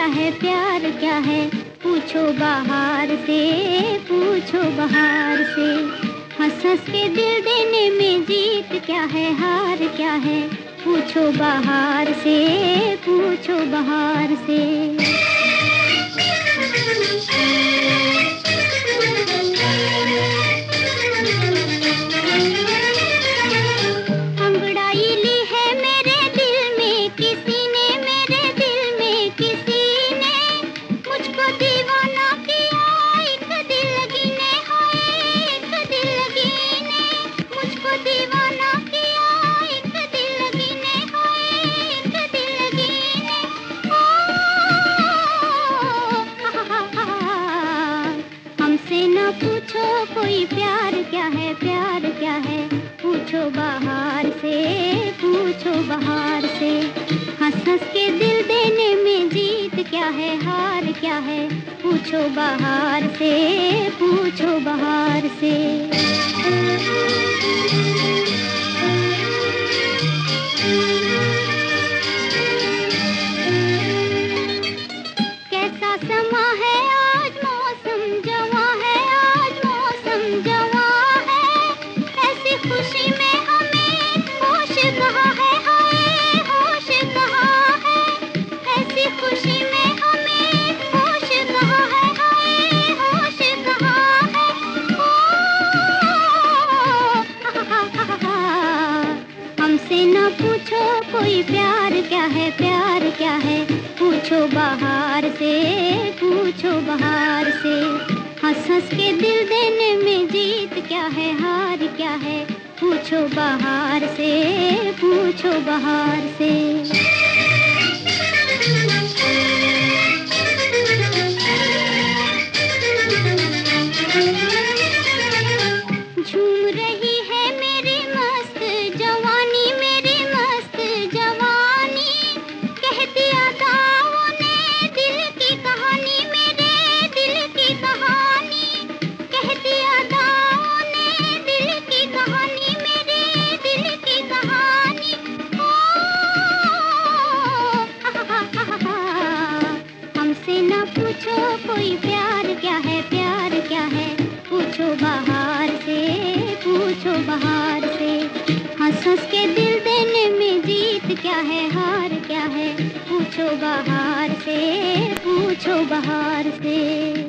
है, प्यार क्या है, पूछो बाहर से, पूछो बाहर से। हंस हंस के दिल देने में जीत क्या है, हार क्या है, पूछो बाहर से, पूछो बाहर से। पूछो कोई प्यार क्या है, प्यार क्या है, पूछो बाहर से, पूछो बाहर से। हंस हंस के दिल देने में जीत क्या है, हार क्या है, पूछो बाहर से, पूछो बाहर से। कैसा समा है आज, मौसम जवां है, आज मौसम जवां है। ऐसी खुशी में हमें होश कहाँ है, हाय होश कहाँ है। ऐसी खुशी में हमें होश कहाँ है, हाय होश कहाँ है। हमसे न पूछो कोई प्यार क्या है, प्यार क्या है, पूछो बाहर से, पूछो बाहर से। हंस हंस के दिल देने में जीत क्या है, हार क्या है, पूछो बाहर से, पूछो बाहर से। झूम रही है मेरी मस्त जवानी, मेरी मस्त जवानी। कहती अदाओं ने दिल की कहानी, मेरे दिल की कहानी। कहती अदाओं ने दिल की कहानी, मेरे दिल की कहानी। हमसे न पूछो कोई प्यार क्या है, प्यार क्या है, पूछो बाहर से, पूछो बाहर से। हंस हंस के दिल देने में जीत क्या है, हार क्या है, पूछो बाहर से, पूछो बाहर से।